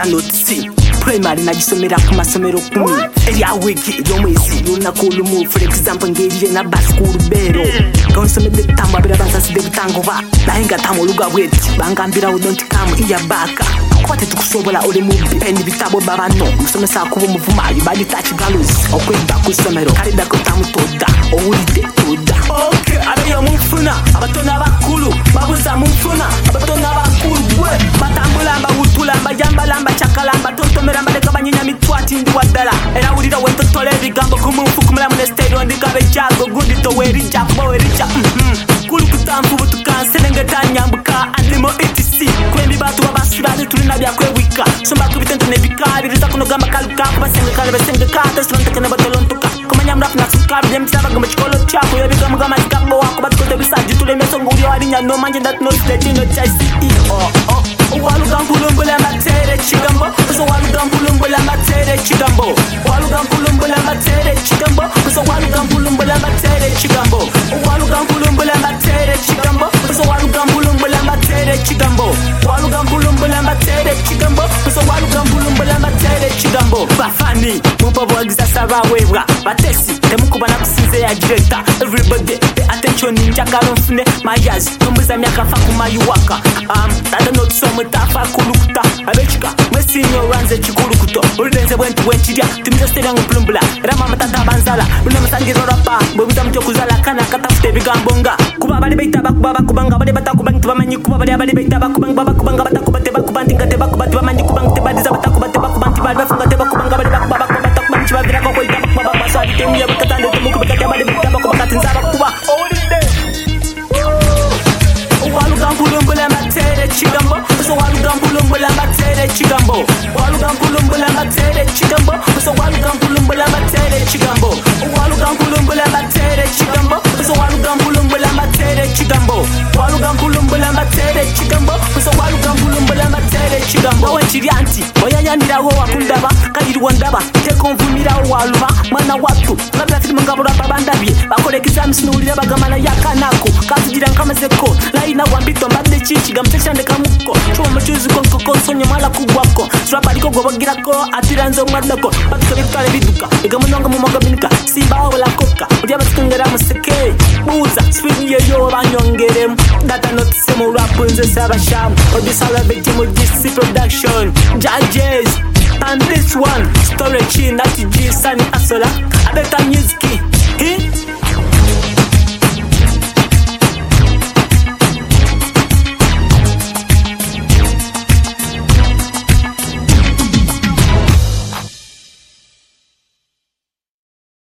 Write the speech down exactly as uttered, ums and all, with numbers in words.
data notes primary nagisomera ku masomero kumi erya wiki yomwezi lunako lumu for example ngeriye na baskuru bero konsomede tamba bira bansasi de bitangoba nahinga tamo luga bweti bangambira udonti kamu iya baka kwate tukusobola ole mu pen bitabo babano musomesa kubo muvumayi badi touch galus okwenda ku somero kalida ko tamu toda owulide toda okay abeyo mufuna abatona bakulu babuza mufuna abatona bakulu bwe batambulamba utulamba jambalamba chakalamba tontomeramba leka banyinya mitwati ndi wadala era ulira wento tole bigambo kumufu kumula mu stereo ndikabe jago gundi to weri japo weri ja kulu kutamfu butukansenge tanyambuka andimo etc kwembi batu babasibade tulina byakwe wika somba kubitento nebikari ritakunogamba kaluka kubasenga kale basenga kata silontekene batolontuka kumanya mrafu na sukabi demtaba gamba chikolo chako yabigamu gama zikambo wako batukote bisaji tulemeso nguri warinya no manje that no stage no chai C E O oh walu gambulumbola matere chigambo so walu gambulumbola matere chigambo walu gambulumbola matere chigambo so walu gambulumbola matere chigambo walu gambulumbola matere chigambo so walu gambulumbola matere chigambo walu gambulumbola matere chigambo so walu gambulumbola matere chigambo bafani mumbobo agiza saba webwa batesi temukuba na kusize ya director everybody pay attention ninja kalonfune mayazi nombuza myaka fa kumayuwaka um tada not so mutafa kulukuta abechika mwesinyo ranze chikulukuto ulidenze bwentu bwenchirya timiza stela nguplumbula rama matata banzala luna masangira rapa bobuza mtyo kuzala kana katafute bigambonga kuba bali beita bakubaba kubanga bali batakubantu bamanyi kuba bali bali beita bakubanga baba kubanga batakubate bakubanti ngate bakubati bamanyi kubanga tebadiza batakubate bakubanti bali bafunga te bakubanga bali bakubaba batakubanti babira ko koita bakubaba basali temya bakatande temukubata bali beita bakubakati nzaba kuba walu gambulumbola matere chigambo so walu gambulumbola matere chigambo walu gambulumbola matere chigambo so walu gambulumbola matere chigambo walu gambulumbola matere chigambo so walu gambulumbola matere chigambo walu gambulumbola matere chigambo so walu gambulumbola matere chigambo wachirianti oyanyanira wo wakundaba kaliri wandaba tekonvumira waluba mwana watu labda fiti mangabura babandabye bakolekisa msinulira bagamana yakanako kazigira nkamazeko laina wambito mbade chichi gamteshande kamuko chuma machuzi konko konsonyo mala kubwako strapa liko gobagirako atiranzo mwadako batukale kale biduka igamunonga mu magabinika simba wala koka udia batukengera museke buza speed ye yo banyongere data not semo rap nze sabasham odisala betimo D C production judges and this one storage in that G Sunny Asola abeta music eh